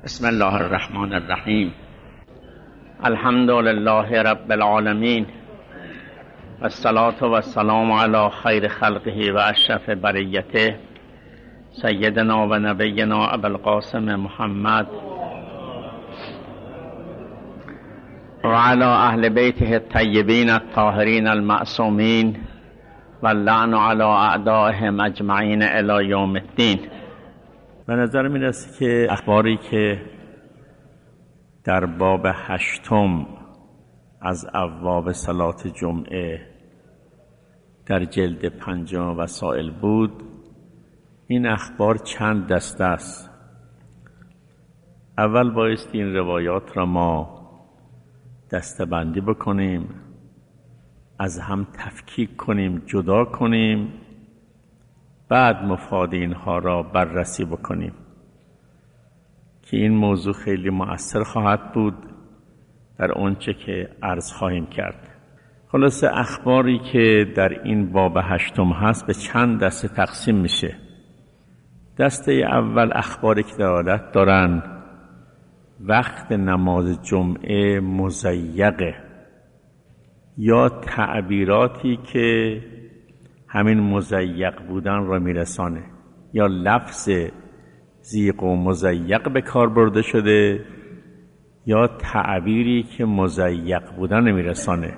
بسم الله الرحمن الرحیم. الحمد لله رب العالمین و الصلاة و السلام علی خیر خلقه و اشرف بریته سیدنا و نبینا ابو القاسم محمد و علی اهل بیته الطیبین الطاهرین المعصومین و اللعن علی اعدائهم اجمعین الی یوم الدین. به نظر می رسه که اخباری که در باب 8 از ابواب صلات جمعه در جلد 5 وسائل بود، این اخبار چند دسته است. اول بایستی این روایات را ما دسته‌بندی بکنیم، از هم تفکیک کنیم، جدا کنیم، بعد مفاد اینها را بررسی بکنیم که این موضوع خیلی مؤثر خواهد بود در آنچه که عرض خواهیم کرد. خلاصه اخباری که در این باب 8 هست به چند دسته تقسیم میشه. دسته اول اخباری که دلالت دارن وقت نماز جمعه مضیقه، یا تعبیراتی که همین مضیق بودن را میرسانه، یا لفظ ضیق و مضیق به کار برده شده، یا تعبیری که مضیق بودن میرسانه.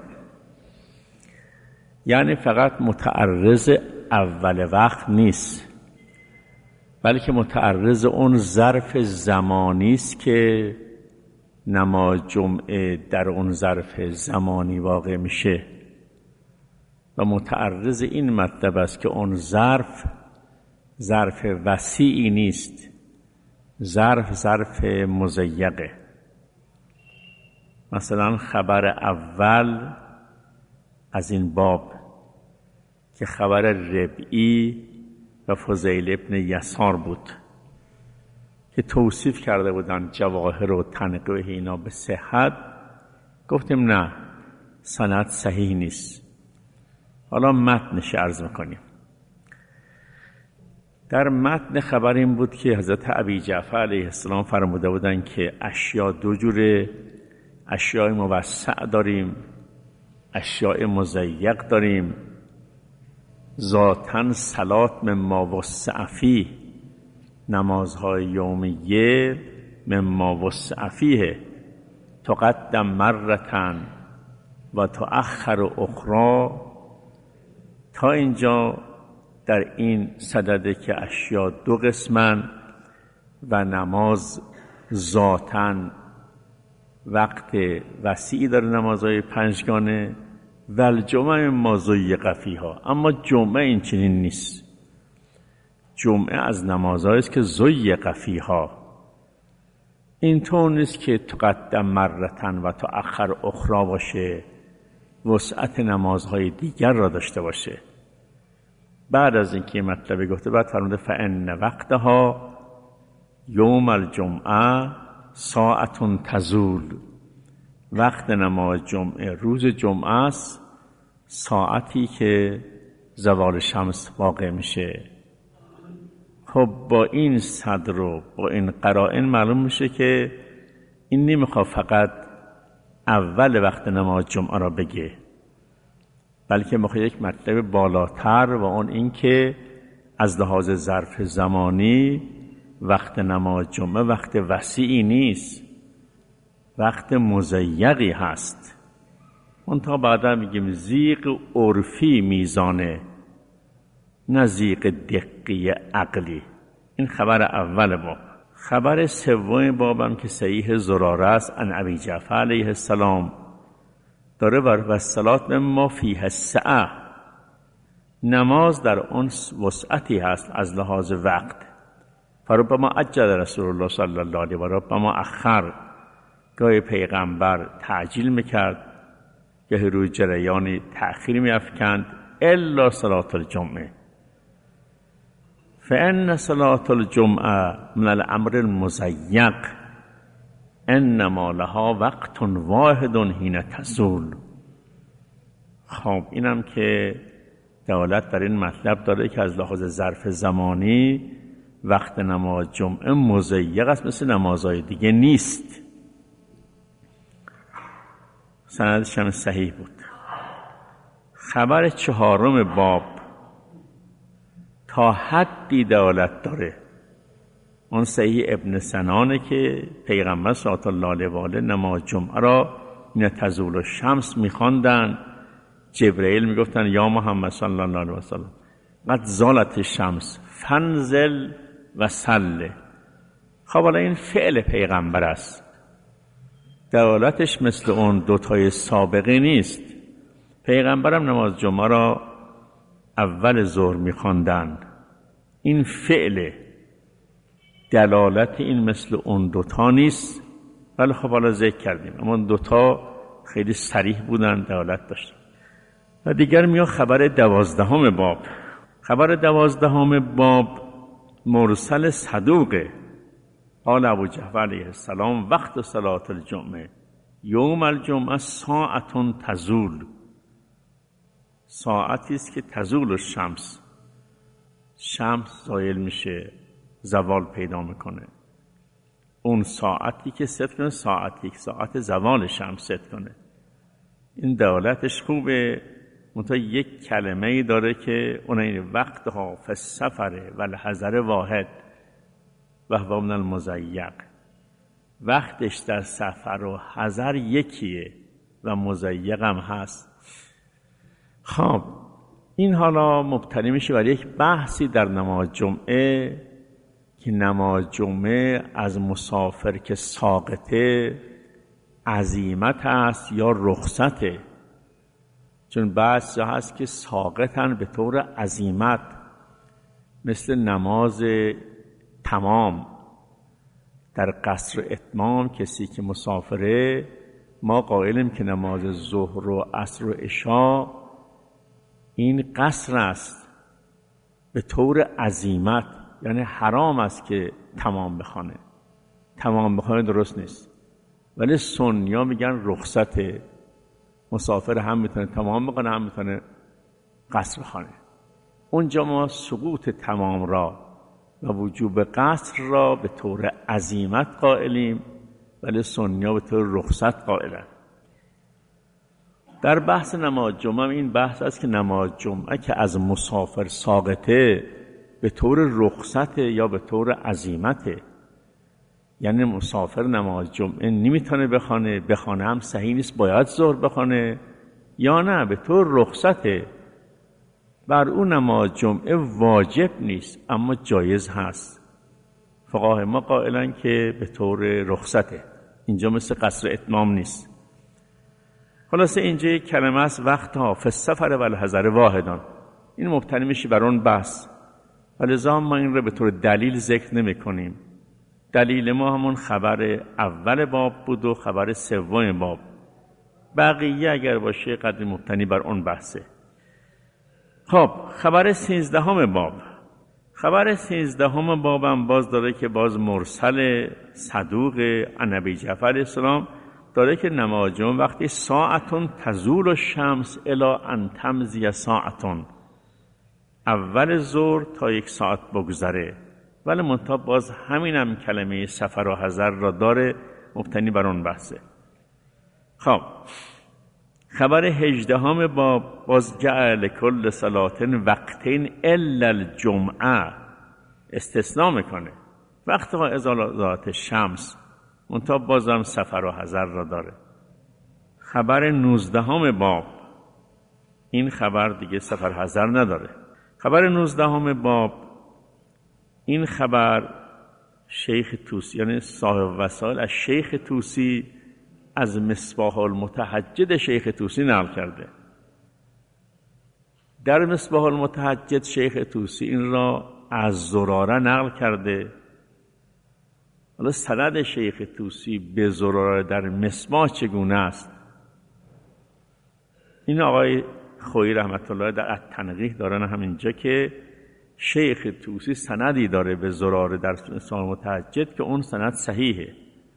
یعنی فقط متعرض اول وقت نیست، بلکه متعرض اون ظرف زمانی است که نماز جمعه در اون ظرف زمانی واقع میشه، و متعرض این مطلب است که اون ظرف وسیعی نیست، ظرف مضیقه. مثلا خبر اول از این باب که خبر ربعی و فضیل ابن یسار بود که توصیف کرده بودن جواهر و تنقیح اینا به صحت، گفتیم نه، سند صحیح نیست. حالا متنش عرض میکنیم. در متن خبر این بود که حضرت ابی جعفر علیه السلام فرموده بودند که اشیاء دو جوره، اشیاء موسع داریم، اشیاء مضیق داریم. ذاتاً صلات مما وسع فیه، نمازهای یومیه مما وسع فیه، تقدم مرتن و تؤخر اخرى. تا اینجا در این صدده که اشیاء دو قسمن و نماز ذاتاً وقت وسیعی داره، نمازهای پنجگانه، و الجمعه ما ضیق فیها. اما جمعه این چنین نیست. جمعه از نمازهایی است که ضیق فیها، اینطور نیست که تقدم مرتن و تؤخر اخرى باشه، وسعت نمازهای دیگر را داشته باشه. بعد از اینکه مطلب گفته، بعد فرموده فان وقتها یوم الجمعه ساعت تزول، وقت نماز جمعه روز جمعه است، ساعتی که زوال شمس واقع میشه. خب با این صدر و با این قرائن معلوم میشه که این نمیخواد فقط اول وقت نماز جمعه را بگه، بلکه میخواد یک مطلب بالاتر، و اون این که از لحاظ ظرف زمانی وقت نماز جمعه وقت وسیعی نیست، وقت مضیقی هست. اون تا بعدا میگیم ضیق عرفی میزانه، نه ضیق دقی عقلی. این خبر اول باب. خبر سوم بابم که صحیح زراره است، عن ابی جعفر علیه السلام، داره و الصلات مما فیه السعه، نماز در اون وسعتی هست از لحاظ وقت. فربما عجل رسول الله صلی الله علیه و ربما اخر، گاهی پیغمبر تعجیل میکرد، گاهی روی جریانی تأخیر میافکند، الا صلات الجمعه فان صلات الجمعه من الامر المضیق انما لها وقت واحد حین تزول. خب اینم که دلالت بر این مطلب داره که از لحاظ ظرف زمانی وقت نماز جمعه مضیق است، مثل نمازهای دیگه نیست. سندش هم صحیح بود. خبر 4 باب تا حدی دلالت داره. اون صحیح ابن سنانه که پیغمبر صلی الله علیه و آله نماز جمعه را من تزول الشمس می‌خواندن. جبرئیل میگفتن یا محمد صلی الله علیه و سلم قد زالت الشمس فانزل و صلی. خب حالا این فعل پیغمبر است، دلالتش مثل اون دوتای سابقه نیست. پیغمبرم نماز جمعه را اول ظهر می‌خواندن. این فعل، دلالت این مثل اون دوتا نیست. ولی خب حالا ذکر کردیم، اما دوتا خیلی صریح بودن، دلالت داشتن. و دیگر میاد خبر 12 باب. خبر 12 باب مرسل صدوقه. قال ابو جعفر علیه السلام وقت صلاة الجمعه یوم الجمعه ساعت تزول. ساعتی است که تزول الشمس، شمس زایل میشه، زوال پیدا میکنه. اون ساعتی که ست کنه ساعت زوال شمس ست کنه. این دلالتش خوبه. منتها یک کلمه‌ای داره که اون این وقتها فی السفر و الحضر واحد و هو من المضیق. وقتش در سفر و حضر یکیه و مضیق هم هست. خب این حالا مبتنی میشه بر یک بحثی در نماز جمعه که نماز جمعه از مسافر که ساقطه عزیمت است یا رخصته. چون بحث هست که ساقطن به طور عزیمت، مثل نماز تمام در قصر اتمام. کسی که مسافره، ما قائلیم که نماز ظهر و عصر و عشا این قصر است به طور عزیمت، یعنی حرام است که تمام بخونه. تمام بخونه درست نیست، ولی سنیا میگن رخصته. مسافر هم میتونه تمام بکنه، هم میتونه قصر بخونه. اونجا ما سقوط تمام را و وجوب قصر را به طور عزیمت قائلیم، ولی سنیا به طور رخصت قائلن. در بحث نماز جمعه این بحث است که نماز جمعه که از مسافر ساقطه به طور رخصت یا به طور عزیمته. یعنی مسافر نماز جمعه نمیتونه بخونه هم صحیح نیست، باید ظهر بخونه، یا نه به طور رخصته. بر اون نماز جمعه واجب نیست اما جایز هست. فقهای ما قائلن که به طور رخصته، اینجا مثل قصر اتمام نیست. خلاصه اینجا یک کلمه است وقتها فی السفر و الحضر واحدان. این مبتنی میشه بر اون بحث، ولذا ما این رو به طور دلیل ذکر نمی کنیم. دلیل ما همون خبر اول باب بود و خبر 3 باب. بقیه اگر باشه قدر مبتنی بر اون بحثه. خب خبر 13 باب. خبر 13 باب هم باز داره که باز مرسل صدوق عن ابی جعفر علیه السلام داره که نماز جمعه وقتی ساعتون تزول الشمس الی ان تمضی ساعتون، اول ظهر تا 1 ساعت بگذره. ولی منتها باز همینم کلمه سفر و حضر را داره، مبتنی بر اون بحثه. خب خبر 18 باب باز جعل کل صلاتن وقتین الا الجمعه، استثناء میکنه وقتها ازالات شمس، منتها بازم سفر و حضر را داره. خبر 19 باب این خبر دیگه سفر حضر نداره. خبر 19 باب این خبر شیخ طوسی یعنی صاحب وسائل از شیخ طوسی از مصباح المتحجد شیخ طوسی نقل کرده. در مصباح المتحجد شیخ طوسی این را از زراره نقل کرده. حالا سند شیخ طوسی به زراره در مصباح چگونه است؟ این آقای خویی رحمت الله در التنقیح دارن همینجا که شیخ طوسی سندی داره به زراره در مصباح المتحجد که اون سند صحیحه.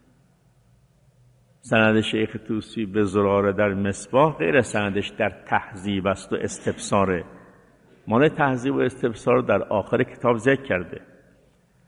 سند شیخ طوسی به زراره در مصباح غیر سندش در تهذیب است و استبصاره. مال تهذیب و استبصار در آخر کتاب ذکر کرده.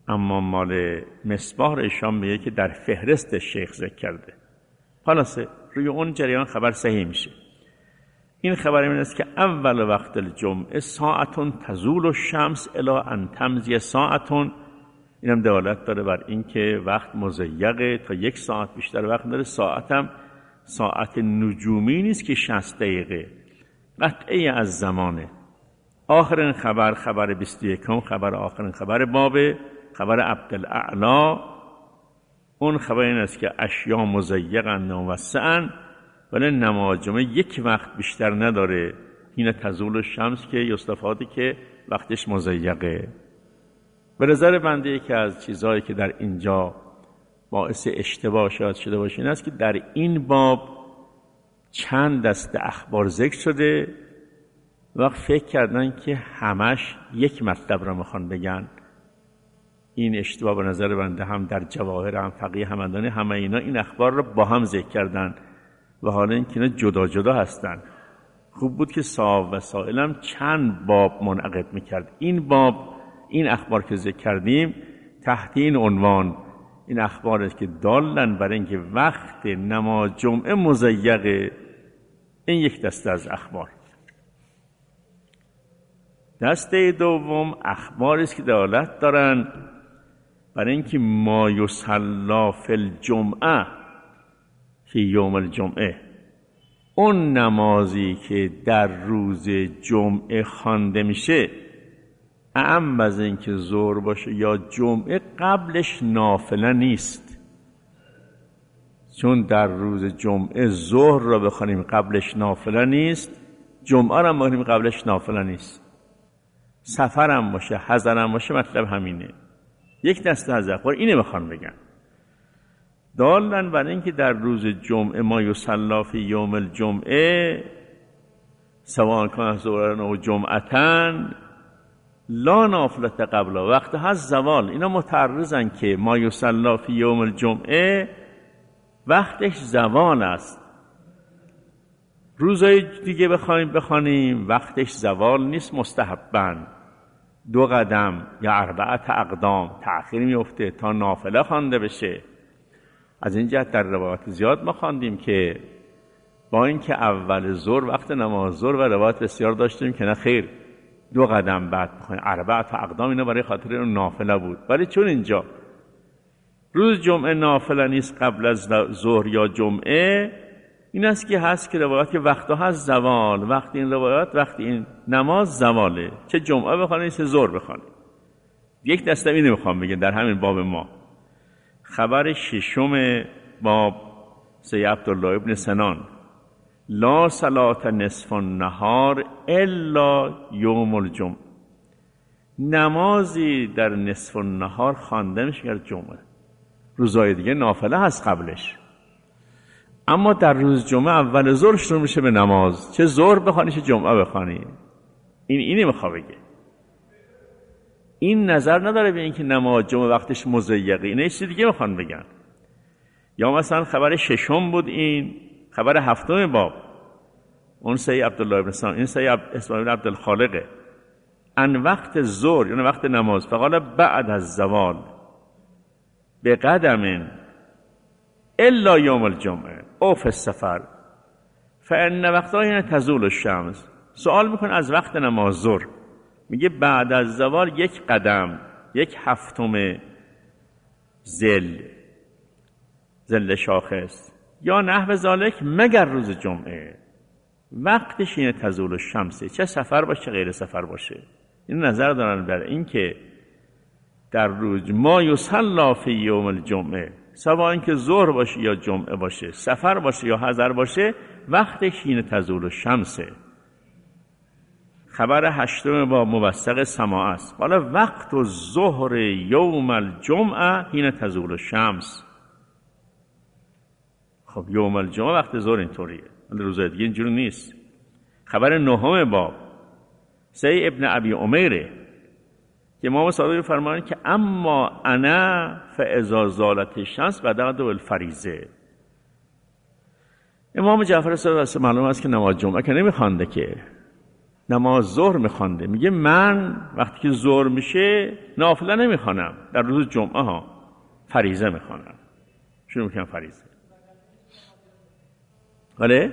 اما مال مصباح رو ایشان میگه که در فهرست شیخ ذکر کرده. خلاصه روی اون جریان خبر صحیح میشه. این خبر این است که اول وقت الجمعه ساعتون تزول الشمس الی ان تمضی ساعتون. اینم دلالت داره بر این که وقت مضیقه، تا 1 ساعت بیشتر وقت داره. ساعتم ساعت نجومی نیست که 60 دقیقه، قطعه از زمانه. آخرین خبر، خبر 21، خبر آخرین خبر بابه، خبر عبدالاعلی. اون خبر این است که اشیا مضیقن موسعن، ولی نماز جمعه 1 وقت بیشتر نداره. این تزول الشمس که یستفاده که وقتش مضیقه. به نظر بنده یکی از چیزهایی که در اینجا باعث اشتباه شاید شده باشه این است که در این باب چند دسته اخبار ذکر شده، وقت فکر کردن که همش یک مطلب را میخوان بگن. این اشتباه به نظر بنده هم در جواهر، هم فقیه همدانی، همه اینا این اخبار را با هم ذکر کردن و حالا این که اینا جدا جدا هستن. خوب بود که صاحب و سائلم چند باب منعقد میکرد. این باب، این اخبار که ذکر کردیم تحت این عنوان، این اخبار است که دالن برای اینکه وقت نماز جمعه مضیقه. این یک دسته از اخبار. دسته دوم اخباری است که دلالت دارن برای اینکه ما یصلی فی الجمعه فی یوم الجمعه، اون نمازی که در روز جمعه خوانده میشه، اعم از این که ظهر باشه یا جمعه، قبلش نافله نیست. چون در روز جمعه ظهر را بخوانیم قبلش نافله نیست، جمعه را بخوانیم قبلش نافله نیست. سفرم باشه، حضرم باشه، مطلب همینه. یک دسته از اخبار اینه میخوان بگن، دالن برای اینکه در روز جمعه ما یصلی فی یوم الجمعه سواء کان ظهرا و جمعتن لا نافلت قبل وقت هست زوال. اینا متعرضن که ما یصلی فی یوم الجمعه وقتش زوال است. روزای دیگه بخوانیم وقتش زوال نیست، مستحبن 2 قدم یا 4 اقدام تأخیر میفته تا نافله خوانده بشه. از این جهت در روایات زیاد ما خواندیم که با اینکه اول ظهر وقت نماز ظهر و روایات بسیار داشتیم که نه خیر 2 قدم بعد بخواین 4 اقدام، اینا برای خاطر اون نافله بود. ولی چون اینجا روز جمعه نافله نیست قبل از ظهر یا جمعه، این است که هست که روایات که وقتا هست زوال، وقت این روایات وقت این نماز زواله، چه جمعه بخوانید چه ظهر بخوانید. یک دسته اینو میخوام بگم در همین باب ما. خبر 6 باب سید عبدالله ابن سنان، لا صلاة نصف النهار الا یوم الجمعه، نمازی در نصف النهار خوانده میشه در جمعه، روزهای دیگه نافله هست قبلش. اما در روز جمعه اول ظهر شروع میشه به نماز، چه ظهر بخوانی چه جمعه بخوانی. اینی میخواد بگه. این نظر نداره به اینکه نماز جمعه وقتش مضیقه، اینه چیز دیگه میخوان بگن. یا مثلا خبر 6 بود، این خبر 7 باب، اون سید عبدالله ابن سلام، این سید اسماعیل عبدالخالقه، ان وقت ظهر یعنی وقت نماز، فقال بعد از زوال به قدم الا یوم الجمعه او فی السفر فان وقتها تزول الشمس. سوال میکنه از وقت نماز ظهر، میگه بعد از زوال 1 قدم، 1/7 ذل شاخص یا نحو ذالک، مگر روز جمعه وقتش اینه تزول الشمس، چه سفر باشه غیر سفر باشه. این نظر دارن بر این که در روز ما یصلی فی یوم الجمعه، سواء اینکه ظهر باشه یا جمعه باشه، سفر باشه یا حضر باشه، وقتش اینه تزول الشمس. خبر 8 با موثق سماع است، حالا وقت الظهر یوم الجمعه حین تزول الشمس. خب یوم الجمعه وقت ظهر اینطوریه، ولی روزهای دیگه اینجوری نیست. خبر 9 باب سید ابن ابی عمیره که امام صادق فرمایند که اما انا فاذا زالت الشمس بدأت بالفریضه. امام جعفر صادق معلوم است که نماز جمعه که نمیخوانده که، نماز ظهر میخوانده، میگه من وقتی که ظهر میشه نافله نمیخوانم، در روز جمعه ها فریضه میخوانم. شروع میکنم فریضه. ولی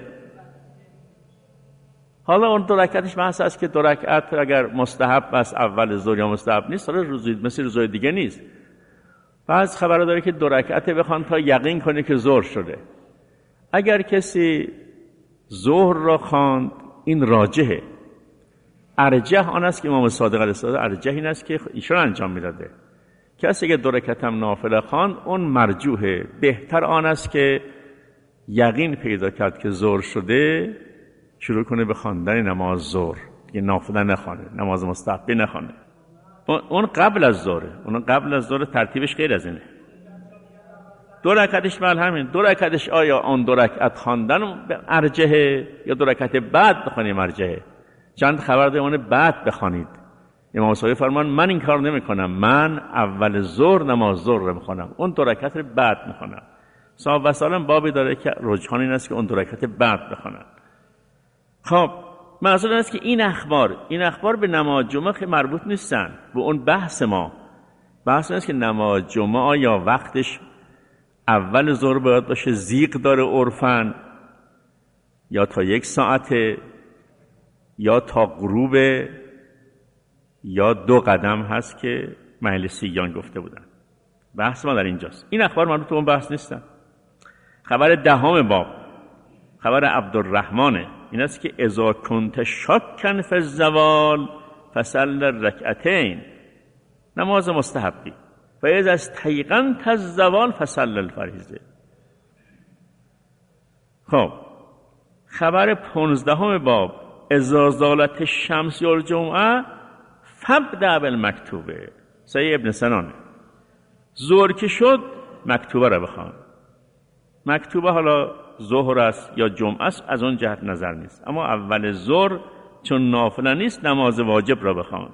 حالا اون 2 رکعتش بحث است که 2 رکعت اگر مستحب بس اول ظهر یا مستحب نیست، حالا روزی مثل روزهای دیگه نیست. بعض خبر داره که 2 رکعت بخوان تا یقین کنه که ظهر شده. اگر کسی ظهر را خواند این راجحه. ارجح آن است که امام صادق علیه السلام ارجح این است که ایشون انجام میداده. کسی که 2 رکعت هم نافله خواند اون مرجوحه. بهتر آن است که یقین پیدا کرد که ظهر شده شروع کنه به خواندن نماز ظهر، دیگه نافله نخوانه، نماز مستحب نخوانه. اون قبل از ظهره. اون قبل از ظهر ترتیبش غیر از اینه. 2 رکعتش بل همین 2 رکعتش آیا اون 2 رکعت خواندن ارجحه یا 2 رکعت بعد بخونیم ارجحه؟ چند خبر ده اون بعد بخوانید. امام صادق فرمان من این کار نمی کنم، من اول ظهر نماز ظهر رو میخونم، اون 2 رکعت رو بعد میخونم. صاحب وسالم بابی داره که رجحان این است که اون 2 رکعت بعد بخونن. خب منظور این است که این اخبار به نماز جمعه مربوط نیستن. به اون بحث این است که نماز جمعه آیا وقتش اول ظهر باید باشه، زیغ داره عرفاً، یا تا 1 ساعته، یا تا غروب، یا 2 قدم هست که مجلسیان گفته بودن. بحث ما در اینجاست. این اخبار مربوط به اون بحث نیستن. خبر 10 باب، خبر عبدالرحمنه، این است که اذا کنت شاکا فی الزوال فصل رکعتین، نماز مستحبی، و اذا استیقنت الزوال فصل الفریضه. خب خبر 15 باب اذا زالت الشمس الجمعه فابدأ بالمکتوبه، صحیح ابن سنان. ظهر که شد مکتوبه را بخوان. مکتوبه حالا ظهر است یا جمعه است از اون جهت نظر نیست، اما اول ظهر چون نافله نیست نماز واجب را بخوان.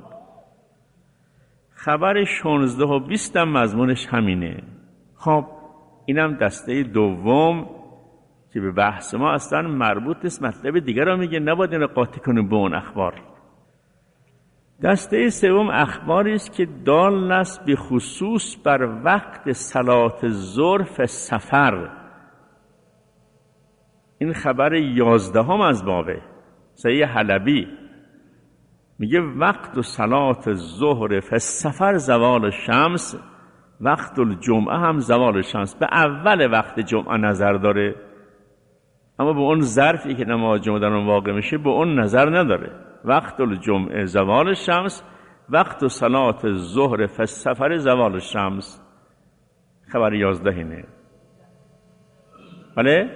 خبر 16 و 20 هم مضمونش همینه. خب اینم دسته دوم که به بحث ما اصلا مربوط نیست، مطلب دیگر را میگه، نباید این را قاطی کنیم به اون اخبار. دسته سوم اخباری است که دال است به خصوص بر وقت صلات ظهر فی السفر. این خبر 11 از بابه، صحیح حلبی، میگه وقت صلات ظهر فی السفر زوال الشمس، وقت الجمعه هم زوال الشمس. به اول وقت جمعه نظر داره، اما به اون ظرفی که نماز جمعه در اون واقع میشه به اون نظر نداره. وقت الجمعه زوال الشمس، وقت صلات ظهر فی السفر زوال الشمس. خبر 11 اینه. بله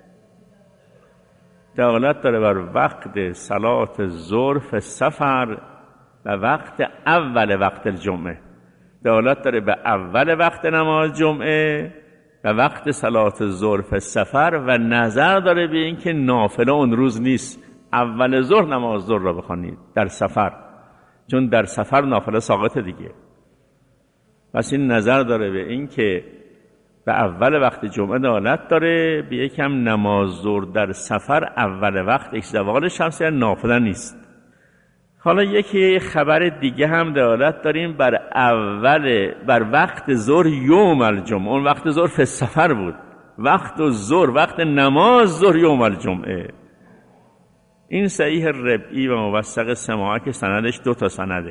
دلالت داره بر وقت صلات ظهر فی السفر و وقت اول وقت الجمعه. دلالت داره به اول وقت نماز جمعه و وقت صلات ظهر فی السفر، و نظر داره به این که نافله اون روز نیست، اول ظهر نماز ظهر را بخوانید در سفر، چون در سفر نافله ساقطه دیگه. پس این نظر داره به این که به اول وقت جمعه دلالت داره به یکم نماز ظهر در سفر اول وقت یک زوال شمس نافله نیست. حالا یکی خبر دیگه هم دلالت داریم بر وقت ظهر یوم الجمعه. اون وقت ظهر فی السفر بود، وقت ظهر وقت نماز ظهر یوم الجمعه. این صحیح ربعی و موثق سماعه که سندش 2 سنده.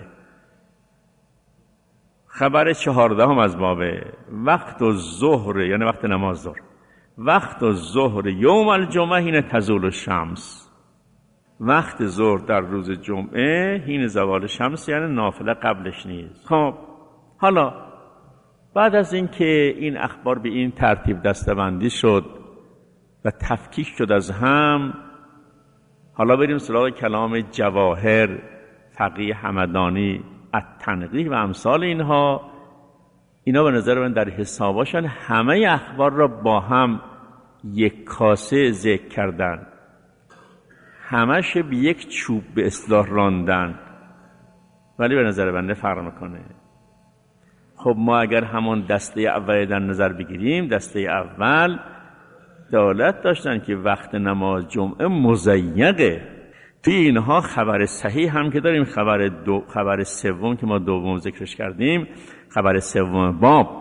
خبر 14 از بابه وقت الظهر، یعنی وقت نماز ظهر، وقت الظهر یوم الجمعه حین تزول الشمس. وقت ظهر در روز جمعه حین زوال شمس، یعنی نافله قبلش نیست. خب حالا بعد از اینکه این اخبار به این ترتیب دسته‌بندی شد و تفکیک شد از هم، حالا بریم سراغ کلام جواهر، فقیه همدانی، التنقیح و امثال اینها. اینا به نظر من در حساباشان همه اخبار را با هم یک کاسه ذکر کردن، همش به یک چوب به اصطلاح راندن، ولی به نظر بنده فرق میکنه. خب ما اگر همون دسته اول در نظر بگیریم، دسته اول دلالت داشتن که وقت نماز جمعه مضیقه. توی اینها خبر صحیح هم که داریم، خبر سوم که ما دوم ذکرش کردیم، خبر سوم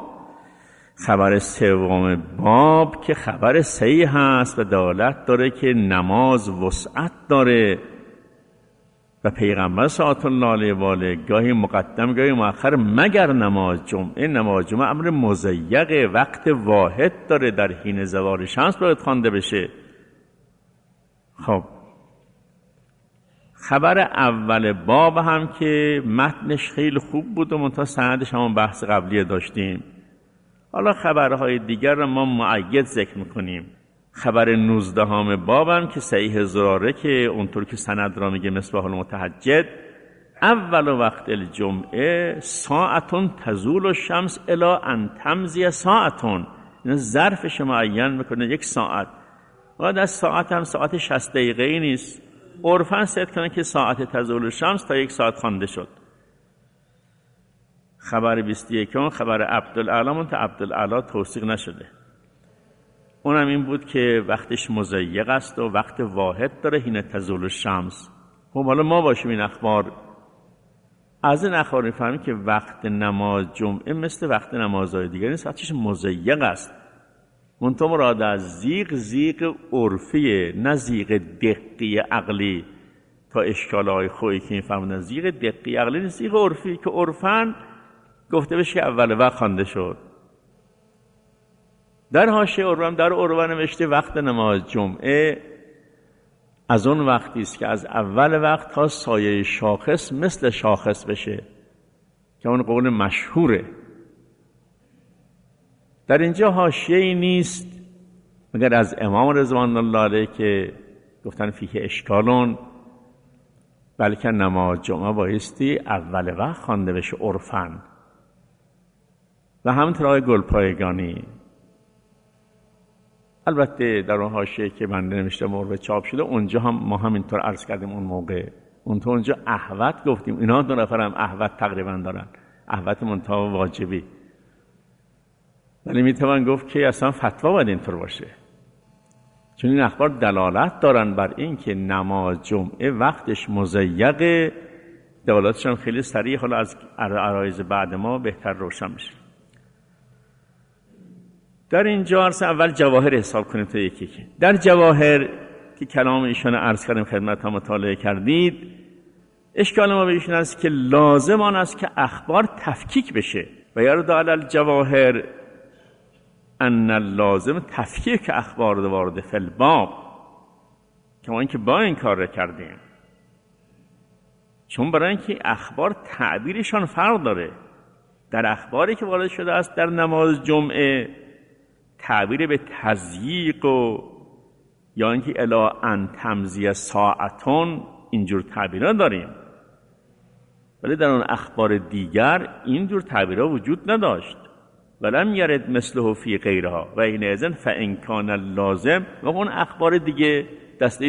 باب که خبر صحیح هست و دلالت داره که نماز وسعت داره و پیغمبر صلی الله علیه و آله گاهی مقدم گاهی مؤخر مگر نماز جمعه امر مضیق وقت واحد داره، در حین زوال شمس باید خوانده بشه. خب خبر اول باب هم که متنش خیلی خوب بود و منتها سندش همون بحث قبلی داشتیم. حالا خبرهای دیگر رو ما مؤید ذکر میکنیم. خبر 19 باب هم که صحیح زراره که اونطور که سند را میگه مصباح المتهجد، اول وقت الجمعه ساعتون تزول الشمس الی ان تمضی ساعتون، این ظرفش معین میکنه 1 ساعت. بعد از ساعت هم ساعت 60 دقیقه‌ای نیست، عرفاً ست کنه که ساعت تزول الشمس تا 1 ساعت خوانده شد. خبر 21 خبر عبدالاعلی منتها عبدالاعلی توثیق نشده، اونم این بود که وقتش مضیق است و وقت واحد داره حین تزول الشمس. خب حالا ما باشیم این اخبار، از این اخبار میفهمیم که وقت نماز جمعه مثل وقت نمازهای دیگر نیست، وقتش مضیق است. منتها مراد از زیغ عرفیه، نه زیغ دقی عقلی. تا اشکالهای خویی که میفهمن زیغ دقی عقلی نیست، زیغ عرفی که عرفاً گفته بشه اول وقت خوانده شد. در حاشیه عروه نوشته وقت نماز جمعه از اون وقتی است که از اول وقت تا سایه شاخص مثل شاخص بشه، که اون قول مشهوره. در اینجا حاشیه‌ای نیست مگر از امام رضوان الله علیه که گفتن فیه اشکالون، بلکه نماز جمعه بایستی اول وقت خوانده بشه عرفاً. و همینطور آقای گلپایگانی، البته در اون حاشیه که من نوشته مورد چاپ شده اونجا هم ما همینطور عرض کردیم اون موقع، اونجا احوط گفتیم، اینا 2 نفر هم احوط تقریبا دارن، احوط منتها واجبی، ولی میتوان گفت که اصلا فتوا باید اینطور باشه، چون این اخبار دلالت دارن بر این که نماز جمعه وقتش مضیقه. دلالتش هم خیلی سریع، حالا از عرایض بعد ما بهتر روشن میشه. در اینجا اول جواهر حساب کنیم تا یکی. در جواهر که کلام ایشان عرض کردیم خدمت ها مطالعه کردید، اشکال ما به ایشان است که لازم آن است که اخبار تفکیک بشه و یرد علی الجواهر ان اللازم تفکیک اخبار وارد فی الباب، که ما اینکه با این کار کردیم، چون برای اینکه اخبار تعبیرشان فرق داره. در اخباری که وارد شده است در نماز جمعه تعبیر به تضییق و یا اینکه الی ان تمضی ساعتون اینجور تعبیرها داریم، ولی در اون اخبار دیگر اینجور تعبیرها وجود نداشت. ولم یرد مثله فی غیرها و حینئذ فان کان لازم. و اون اخبار دیگه دسته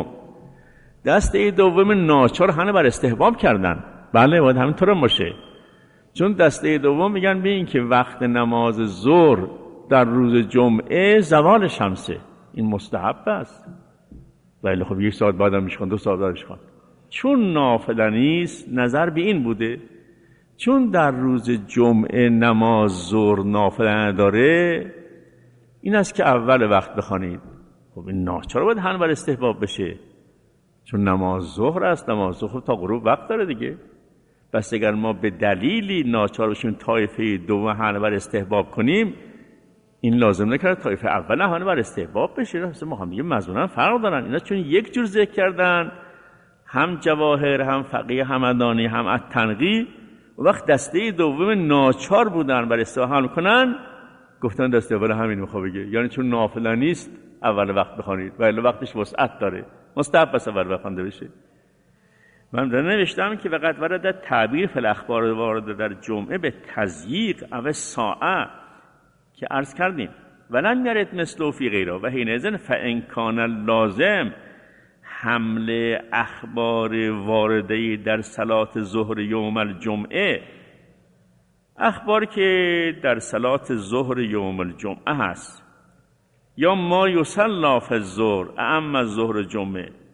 دوم ناچار همه بر استحباب کردن. بله باید همینطور باشه، چون دسته دوم میگن به این که وقت نماز ظهر در روز جمعه زوال شمسه، این مستحب است، ولی خب 1 ساعت بعد هم میشکن، 2 ساعت بعد میشکن. چون نافله نیست نظر به این بوده، چون در روز جمعه نماز ظهر نافله نداره، این است که اول وقت بخوانید. خب این ناچار باید هم بر استحباب بشه، چون نماز ظهر است، نماز ظهر تا غروب وقت داره دیگه. پس اگر ما به دلیلی ناچار بشیم طایفه دوم هم بر استحباب کنیم، این لازم نکرد طایفه اول هم بر استحباب بشه. ما هم دیگه مزمونا فرق دارن اینا، چون یک جور ذکر کردن، هم جواهر هم فقیه همدانی هم التنقی. وقت دسته دوم ناچار بودن بر استحباب کنن، گفتن دسته اول همین میخواد بگه، یعنی چون نافله نیست اول وقت بخونید و الا وقتش وسعت داره، مستحب است اول بخونده بشه. من در نوشتم که وقت ورد تعبیر فی الاخبار وارد در جمعه به تضییق او ساعه که عرض کردیم، ولن یرد مثله فی غیره و حینئذ فان کان لازم حمل اخبار وارده در صلات ظهر یوم الجمعه، اخبار که در صلات ظهر یوم الجمعه هست، یا ما یصلی فی الظهر اعم الظهر جمعه،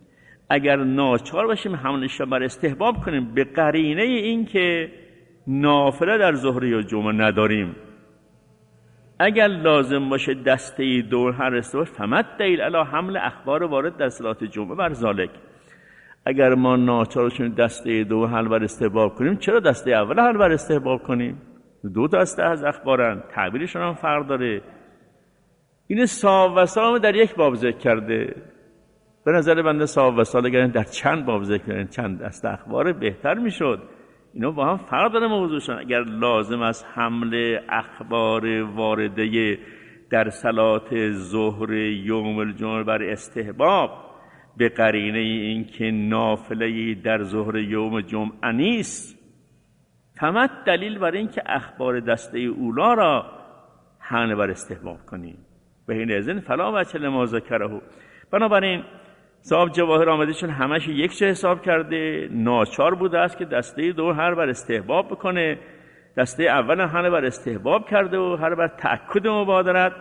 اگر ناچار باشیم حملش بر استحباب کنیم به قرینه این که نافله در ظهر و جمعه نداریم، اگر لازم باشه دسته دور هر استحباب فمد دلیل علی حمل اخبار وارد در صلات جمعه بر ذالک. اگر ما ناچار شدیم دسته دو حل بر استحباب کنیم، چرا دسته اول حل بر استحباب کنیم؟ دو دسته از اخبارن، تعبیرشون هم فرق داره. این صاحب وصال در یک باب ذکر کرده. به نظر بنده صاحب وصال اگر در چند باب ذکر کردن، چند دسته اخبار بهتر میشد. اینا با هم فرق داره موضوعشون. اگر لازم از حمل اخبار وارده در صلات ظهر یوم الجمعه بر استحباب به قرینه این که نافله در ظهر یوم جمعه نیست، فمد دلیل بر این که اخبار دسته اولا را حمل بر استحباب کنیم. به این اذن فلا وجه لما ذکره. بنابراین صاحب جواهر آمده چون همش یک جا حساب کرده، ناچار بوده است که دسته دو هر بر استحباب بکنه. دسته اول حمل بر استحباب کرده و هر بر تأکد مبادرت.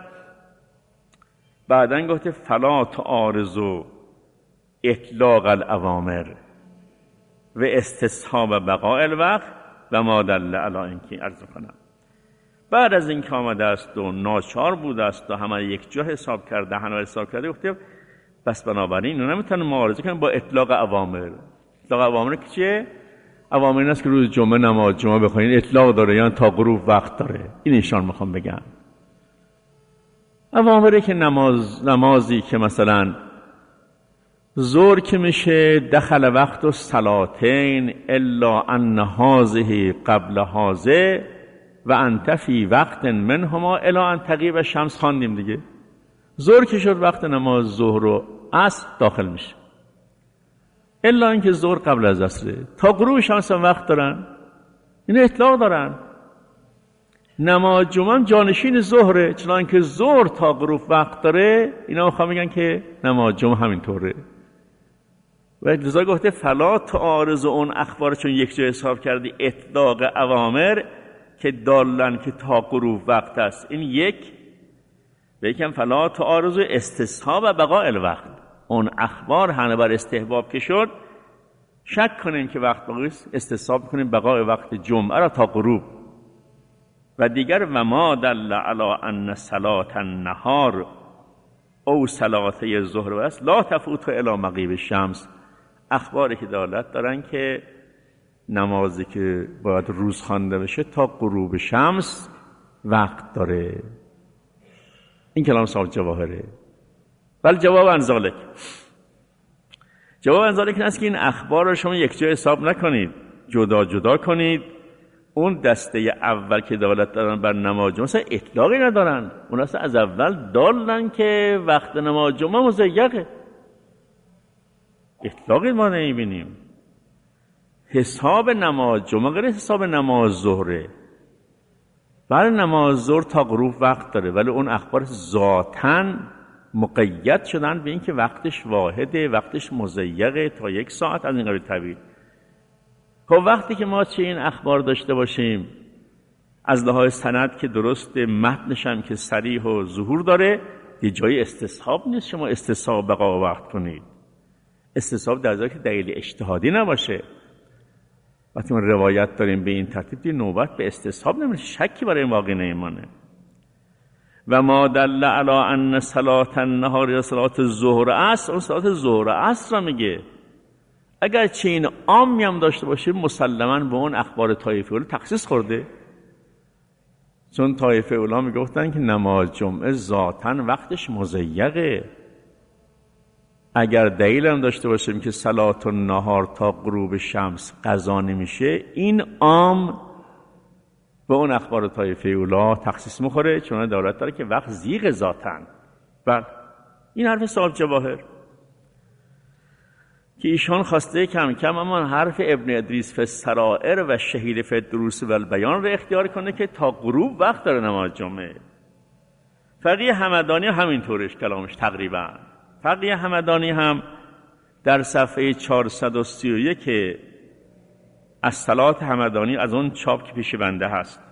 بعدن گفته فلا تعارضوا اطلاق الاوامر و استصحاب بقاء الوقت و ما دل علی اینکه عرض کنم. بعد از این که آمده است و ناچار بوده است و همه یک جا حساب کرده، همه حساب کرده، گفته بس بنابراین اینا نمیتونن معارضه کنن با اطلاق اوامر. اطلاق اوامر که چیه؟ اوامر این است که روز جمعه نماز جمعه بخونین، اطلاق داره، یعنی تا غروب وقت داره. این ایشان میخوام بگم. اوامری که نمازی که مثلا ظهر که میشه دخل وقت الصلاتین الا ان هذه قبل هذه و انت فی وقت منهما الی ان تغیب الشمس خواندیم دیگه. ظهر که شد وقت نماز ظهر و عصر داخل میشه، الا اینکه ظهر قبل از عصره، تا غروب شمس هم وقت دارن. این اطلاق دارن. نماز جمعه هم جانشین ظهره، چنانکه ظهر تا غروب وقت داره. اینا میخوام بگن که نماز جمعه همینطوره. و لذا گفته فلا تعارض اون اخبار، چون یک جا حساب کردی اطلاق اوامر که دالن که تا غروب وقت است. این یک. و یکم فلا تعارض استصحاب و بقاء الوقت. اون اخبار همه بر استحباب که شد، شک کنیم که وقت باقی است، استصحاب کنیم بقاء وقت جمعه را تا غروب. و دیگر و ما دل علی ان صلات النهار او صلات الظهر است لا تفوت الی مغیب الشمس. اخباری که دلالت دارن که نمازی که باید روز خوانده بشه تا غروب شمس وقت داره. این کلام صاحب جواهره. ولی جواب عن ذالک، جواب عن ذالک این است که این اخبار رو شما یک جا حساب نکنید، جدا جدا کنید. اون دسته اول که دلالت دارن بر نماز جمعه مثلا اطلاقی ندارن. اون اصلا از اول دالن که وقت نماز جمعه مضیقه. اطلاقی ما نمیبینیم. حساب نماز جمعه غیر حساب نماز ظهره. برای نماز ظهر تا غروب وقت داره، ولی اون اخبار ذاتاً مقید شدن به این که وقتش واحده، وقتش مضیقه تا 1 ساعت از این قبیل تعبیر. خب وقتی که ما چه این اخبار داشته باشیم از لحاظ سند که درست، متنش هم که صریح و ظهور داره، یه جای استصحاب نیست شما استصحاب بقا وقت کنید. استصحاب در ذات که دلیل اجتهادی نباشه. وقتی ما روایت داریم به این ترتیب، دی نوبت به استصحاب نمیشه، شکی برای این واقع نمیمانه. و ما دل علی ان صلات النهار یا صلات الظهر عصر، اون صلات ظهر عصر را میگه. اگر چه این عامی هم داشته باشیم مسلماً به اون اخبار طایفه اولی تخصیص خورده، چون طایفه اولا میگفتن که نماز جمعه ذاتاً وقتش مضیقه. اگر دلیل هم داشته باشیم که صلات النهار تا غروب شمس قضا نمیشه، این عام به اون اخبار طایفه اولا تخصیص میخوره، چون دلالت داره که وقت زیغ ذاتاً. بله این حرف صاحب جواهر که ایشان خواسته کم کم اما حرف ابن ادریس فی السرائر و شهید فی الدروس و البیان رو اختیار کنه که تا غروب وقت داره نماز جمعه. فقیه همدانی همینطورش کلامش تقریبا. فقیه همدانی هم در صفحه 431 از صلات همدانی از اون چاپ که پیش بنده هست،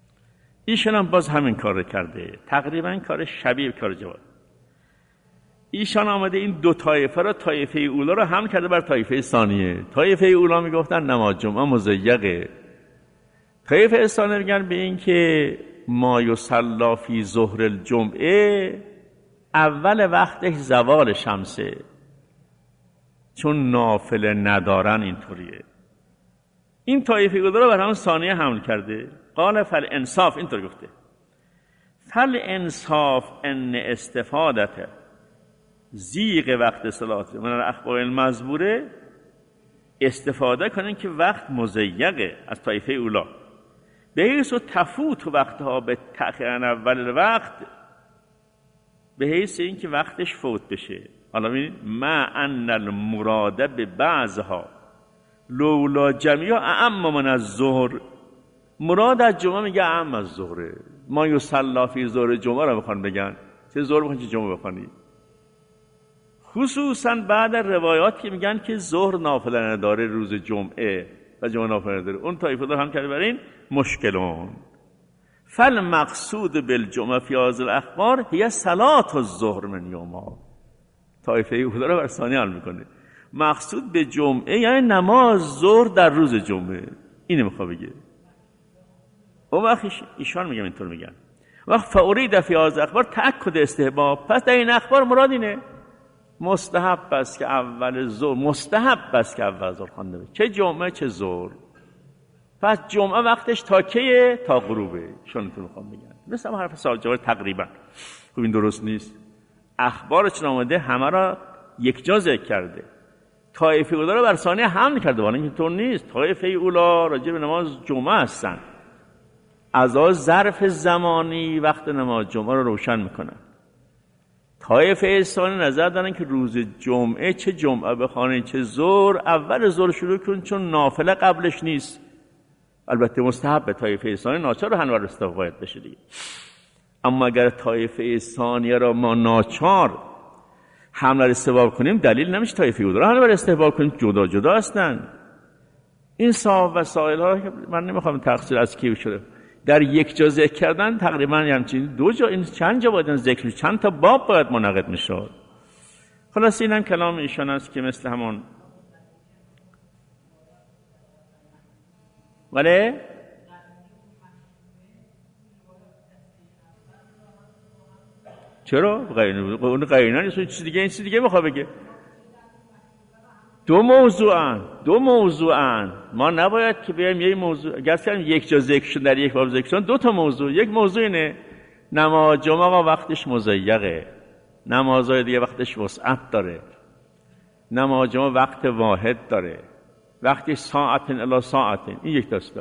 ایشان هم باز همین کار کرده، تقریبا کار شبیه کار جواد. ایشان آمده این دو طایفه را، طایفه اولا را حمل کرده بر طایفه ثانیه. طایفه اولا میگفتن نماز جمعه مضیقه، طایفه ثانیه میگن به این که ما یصلی فی ظهر الجمعه اول وقتش زوال شمسه، چون نافله ندارن اینطوریه. این طایفه اولا را بر همون ثانیه حمل کرده. قال فالانصاف، اینطور گفته فالانصاف ان استفادته زیغ وقت صلات من الاخبار المزبوره، استفاده کنن که وقت مضیقه از طایفه اولا، به حیث تفوت وقتها به تأخیر اول وقت، به حیث این که وقتش فوت بشه. حالا ببینید ما ان المراد به بعضها لولا جمیع اعم من الظهر، مراد از جمعه میگه اعم از ظهره. ما یصلی فی ظهر جمعه را بخوان بگن، چه ظهر بخوان چه جمعه بخوانی، خصوصا بعد روایات که میگن که ظهر نافله نداره روز جمعه و جمعه نافله نداره، اون طایفه دار هم کرده برای این مشکلون. فالمقصود بالجمعه فی هذه الاخبار هي صلاه الظهر من یومها، طایفه اولا رو بر ثانی حل میکنه. مقصود به جمعه یعنی نماز ظهر در روز جمعه، اینو میخواد بگه. اون وقت ایشان میگم اینطور میگن وقت فورید فی هذه الاخبار تأکد استحباب، پس در این اخبار مراد اینه مستحب است که اول ظهر، مستحب است که اول ظهر خوانده بشه، چه جمعه چه ظهر. پس جمعه وقتش تا کیه؟ تا غروبه. شونتون میخوام بگن مثل حرف ساجار تقریبا. خب این درست نیست. اخبار چون آمده همه را یک جا ذکر کرده، طایفه اولا رو بر ثانیه حمل کرده، ولی اینطور نیست. طایفه اولا راجع به نماز جمعه هستن، از ظرف زمانی وقت نماز جمعه رو روشن میکنن. طایفه ثانی نظر دارن که روز جمعه چه جمعه بخوانید چه ظهر، اول ظهر شروع کن چون نافله قبلش نیست. البته مستحب به طایفه ثانی ناچار رو هنوز استفاده بشه دیگه. اما اگر طایفه ثانیه را ما ناچار حمل استحباب کنیم، دلیل نمیشه طایفه اولا را هنوز استحباب کنیم، جدا جدا هستن. این صاحب وسائل ها من نمیخوام تقصیر از کی بشه، در یک جا ذکر کردن تقریبا همچین دو جا، این چند جا باید ذکر، چند تا باب باید منعقد میشد. خلاص اینم کلام ایشان است که مثل همون ولی چرا؟ اون قرینه نیست، چیز دیگه، این چیز دیگه میخواد بگه. دو موضوعن. ما نباید که بیایم یه موضوع گفتم یک جا ذکر شد در یک باب ذکر شد، دو تا موضوع. یک موضوع اینه نماز جمعه وقتش مضیقه، نمازهای دیگه وقتش وسعت داره، نماز جمعه وقت واحد داره، وقتش ساعتن الی ساعتن. این یک دسته.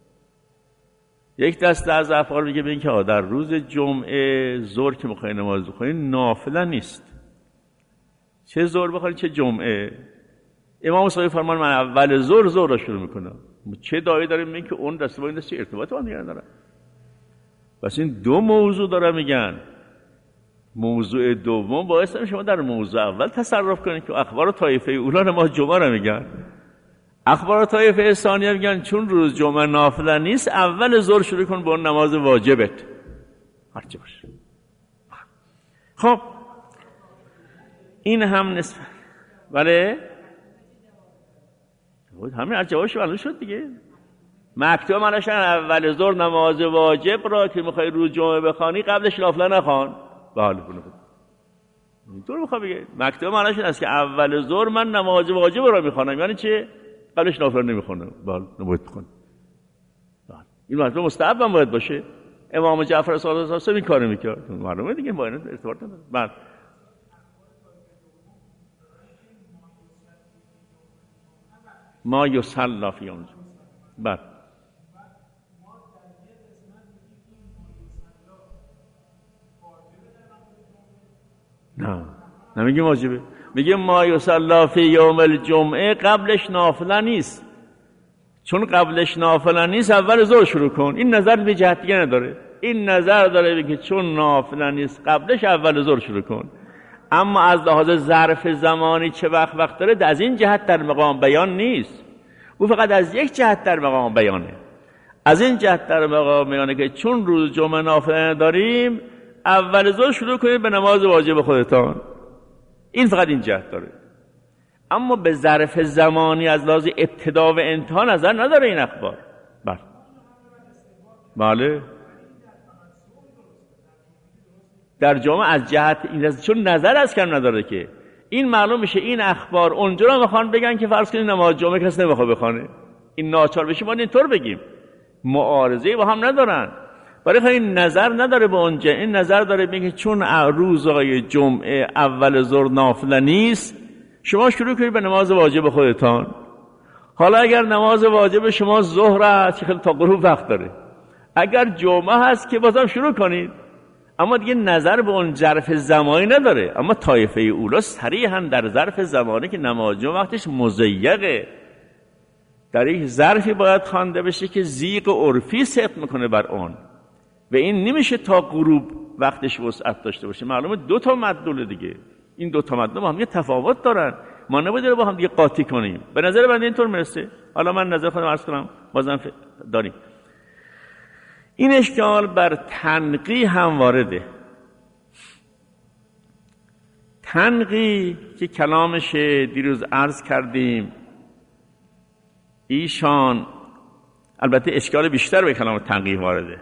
یک دسته از افعال میگه ببین که در روز جمعه ظهر که میخوای نماز بخونی نافله نیست، چه ظهر بخونی چه جمعه. امام صادق فرمان من اول ظهر را شروع میکنم. چه دایی داریم میگن که اون دسته با این دسته ارتباط با هم دیگه نداره. پس این دو موضوع داره میگن. موضوع دوم باعث میشه شما در موضوع اول تصرف کنید که اخبار طایفه اولا نماز جمعه را میگن، اخبار طایفه ثانیه میگن چون روز جمعه نافله نیست اول ظهر شروع کن با اون نماز واجبت هرچی باشه. خب این هم نصف ولی همین از جوابش معلوم شد دیگه. مکتوب منشن اول ظهر نماز واجب را که میخوای روز جمعه بخوانی قبلش نافله نخوان. بله اینطور میخوام بگه مکتوب منشن است که اول ظهر من نماز واجب را میخوانم، یعنی چه؟ قبلش نافله نمیخوانم. بله نباید بخون. این مطلب مستحب هم باید باشه. امام جعفر صادق این کارو میکرد، معلومه دیگه با این ارتباط نداره. بله ما یصلی فی یوم الجمعه. بله نه نمیگیم واجبه، میگیم ما یصلی فی یوم الجمعه قبلش نافله نیست، چون قبلش نافله نیست اول ظهر شروع کن. این نظر به جهت دیگه نداره، این نظر داره که چون نافله نیست قبلش اول ظهر شروع کن. اما از لحاظ ظرف زمانی چه وقت داره از این جهت در مقام بیان نیست، او فقط از یک جهت در مقام بیانه. از این جهت در مقام بیانه که چون روز جمعه نافله نداریم اول ظهر شروع کنید به نماز واجب خودتان. این فقط این جهت داره. اما به ظرف زمانی از لحاظ ابتدا و انتها نظر نداره این اخبار. بله در جامعه از جهت این چون نظر از کم نداره که این معلوم میشه این اخبار اونجا رو میخوان بگن که فرض کنید نماز جمعه کسی نمیخواد بخونه، این ناچار بشه ما اینطور بگیم، معارضه با هم ندارن. برای این نظر نداره به اونجا، این نظر داره میگه چون روزهای جمعه اول ظهر نافله نیست شما شروع کنید به نماز واجب خودتان. حالا اگر نماز واجب شما ظهر است که خیلی تا غروب وقت داره، اگر جمعه هست که بازم شروع کنید، اما دیگه نظر به اون ظرف زمانی نداره. اما طایفه اولا صریحاً در ظرف زمانی که نماز جمعه وقتش مضیقه، در یک ظرفی باید خوانده بشه که ضیق عرفی صدق میکنه بر اون و این نمیشه تا غروب وقتش وسعت داشته باشه. معلومه دو تا مدلول دیگه، این دو تا مدلول با هم یه تفاوت دارن، ما نباید با هم دیگه قاطی کنیم. به نظر بنده اینطور میرسه. حالا من نظر خودم عرض کنم بازم داریم. این اشکال بر تنقی هم وارده. تنقی که کلامش دیروز عرض کردیم، ایشان البته اشکال بیشتر به کلام تنقی وارده.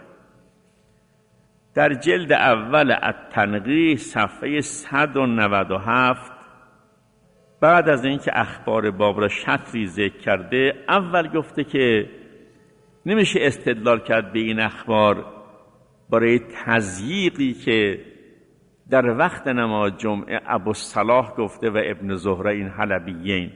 در جلد اول التنقی صفحه 197 بعد از اینکه اخبار باب را شطری ذکر کرده، اول گفته که نمیشه استدلال کرد به این اخبار برای تضییقی که در وقت نماز جمعه ابوالصلاح گفته و ابن زهره این حلبیین،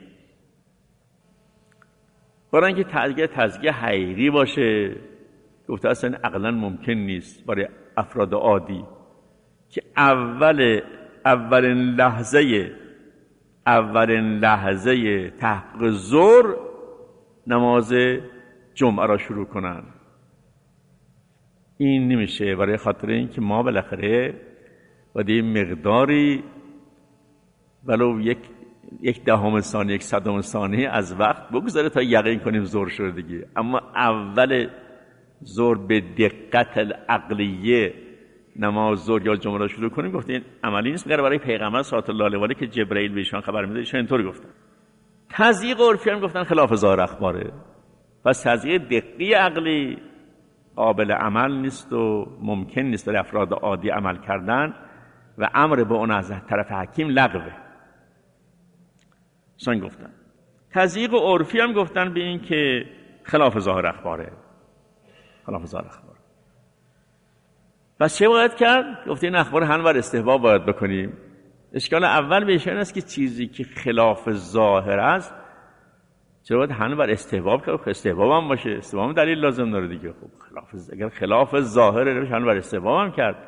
برای اینکه تضییق حیری باشه. گفته اصلا عقلا ممکن نیست برای افراد عادی که اولین لحظه تحقیق ظهر نماز جمعه را شروع کنن. این نمیشه، برای خاطر این که ما بالاخره باید این مقداری ولو یک دهم ثانیه، یک صدم ثانیه از وقت بگذاره تا یقین کنیم ظهر شده دیگه. اما اول ظهر به دقت العقلیه نماز ظهر یا جمعه را شروع کنیم، گفته این عملی نیست. مگر برای پیغمبر صلی الله علیه و آله که جبرئیل به ایشان خبر میده ایشان اینطور گفتن. تضییق عرفی هم گفتن خلاف ظاهر اخباره. پس تضییق دقیق عقلی قابل عمل نیست و ممکن نیست برای افراد عادی عمل کردن و امر به اون از طرف حکیم لغوه. سان گفتن تضییق عرفی هم گفتن به این که خلاف ظاهر اخباره. پس چه باید کرد؟ گفته این اخبار هم بر استحباب باید بکنیم. اشکال اول بهش این است که چیزی که خلاف ظاهر است چرا باید هم بر استحباب کرد؟ استحباب هم باشه، استحباب هم دلیل لازم داره دیگه. خب اگر خلاف ظاهر روش هم بر استحباب هم کرد.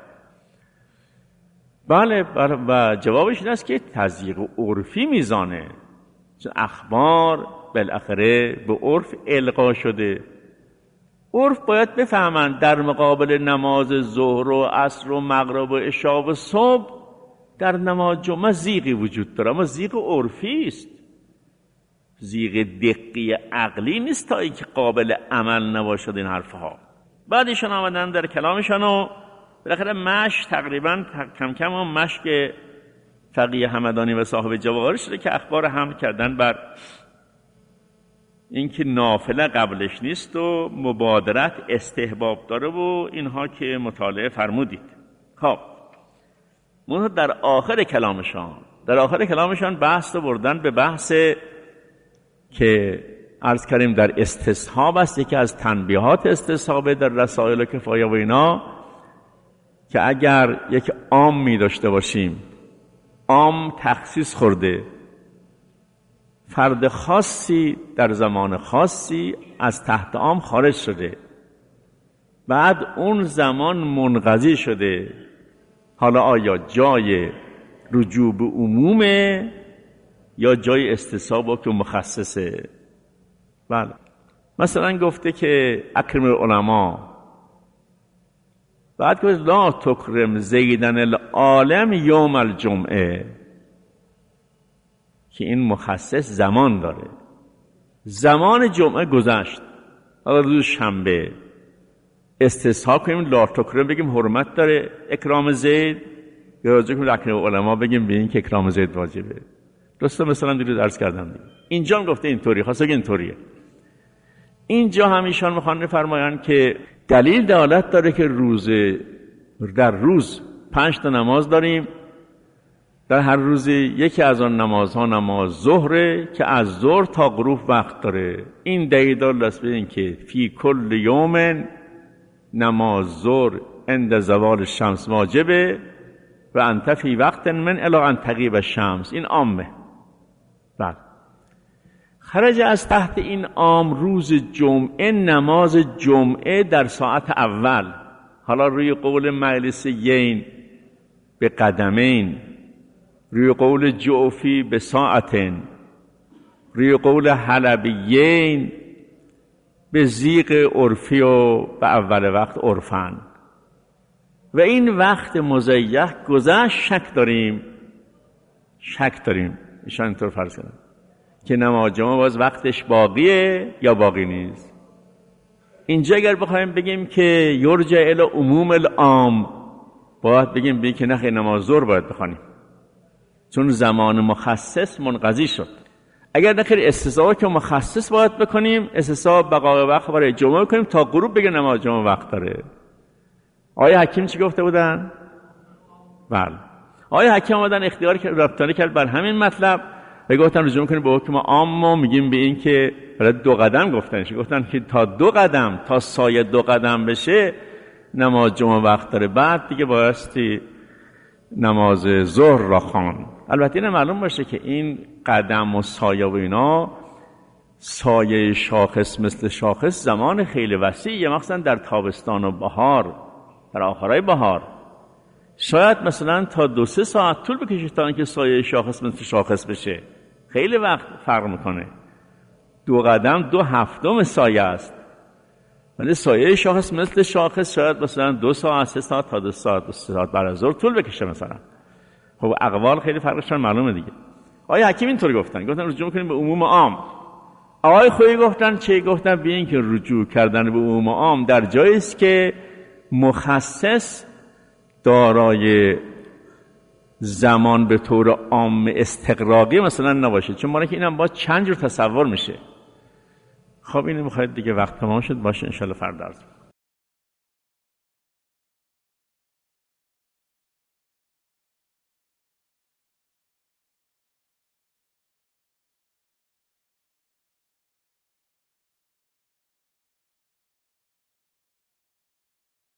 بله و جوابش این است که تضییق عرفی میزانه، چون اخبار بالاخره به عرف القا شده. عرف باید بفهمند در مقابل نماز ظهر و عصر و مغرب و عشاء و صبح در نماز جمعه ضیقی وجود داره، اما ضیق عرفی است، ضیق دقیق عقلی نیست تا اینکه قابل عمل نباشد این حرفها. بعدشون آمدن در کلامشان و بالاخره مشک تقریبا کم کم هم مشک فقیه همدانی و صاحب جواهر شده که اخبار حمل کردن بر اینکه نافله قبلش نیست و مبادرت استحباب داره و اینها که مطالعه فرمودید. خب منها در آخر کلامشان بحث رو بردن به بحث که عرض کردیم در استصحاب است، یکی از تنبیهات استصحابه در رسائل کفایه و اینا، که اگر یک عام می داشته باشیم، عام تخصیص خورده، فرد خاصی در زمان خاصی از تحت عام خارج شده، بعد اون زمان منقضی شده، حالا آیا جای رجوع به عمومه یا جای استصحاب که مخصصه؟ بله مثلا گفته که اکرم العلماء، بعد گفت لا تکرم زیدن العالم یوم الجمعه، که این مخصص زمان داره. زمان جمعه گذشت، حالا روز شنبه استصحاب کنیم لا تکرم بگیم حرمت داره اکرام زید؟ یا راجع کنیم رکن علما بگیم به این که اکرام زید واجبه. درسته؟ مثلا دیروز عرض کردم دیگه. اینجا هم گفته اینطوری، خواسته که اینطوریه. اینجا هم ایشان میخوان فرمایند که دلیل دلالت داره که در روز 5 تا نماز داریم، در هر روزی یکی از آن نمازها نماز ظهره که از ظهر تا غروب وقت داره. این دلیل دلالت به این که فی کل یوم نماز ظهر عند زوال الشمس واجبه و انت فی وقت من الی ان تغیب الشمس. این عامه. بله. خرج از تحت این عام روز جمعه نماز جمعه در ساعت اول، حالا روی قول مجلسیین به قدمین، روی قول جعفی به ساعتین، روی قول حلبیین به زیغ عرفی و به اول وقت عرفن. و این وقت مزیح گذشت شک داریم ایشان اینطور فرض کردن که نماز جمعه باز وقتش باقیه یا باقی نیست. اینجا اگر بخوایم بگیم که یرجع الی عموم العام، باید بگیم که نه نماز ظهر باید بخوانیم چون زمان مخصص منقضی شد. اگر نخیر استثناء که مخصص باید بکنیم، استثناء بقای وقت برای جمعه کنیم تا غروب بگه نماز جمعه وقت داره. آقای حکیم چی گفته بودن؟ بله. آقای حکیم آمدن اختیار کرد، ربطانه کرد بر همین مطلب و گفتن رجوع کنیم به حکم عام. ما میگیم به این که برای 2 قدم گفتن که تا 2 قدم، تا سایه 2 قدم بشه نماز جمعه وقت داره، بعد دیگه بایستی نماز ظهر را خوان. البته این معلوم باشه که این قدم و سایه و اینا، سایه شاخص مثل شاخص زمان خیلی وسیعه، مخصوصا در تابستان و بهار، در آخرای بهار شاید مثلا تا 2-3 ساعت طول بکشه تا اینکه سایه شاخص مثل شاخص بشه. خیلی وقت فرق میکنه. 2 قدم 2/7 سایه است، ولی سایه شاخص مثل شاخص شاید مثلا 2 ساعت 3 ساعت تا 2 ساعت 3 ساعت بعد از ظهر طول بکشه مثلا. خب اقوال خیلی فرقشون معلومه دیگه. آقای حکیم اینطوری گفتن رجوع کنیم به عموم عام. آقای خویی گفتن به این که رجوع کردن به عموم عام در جایی است که مخصص دارای زمان به طور عام استقراقی مثلا نباشه، چون برای که اینم باید چند جور تصور میشه. خب اینو میخواید دیگه وقت تمام شد باشه، انشالله فردا عرض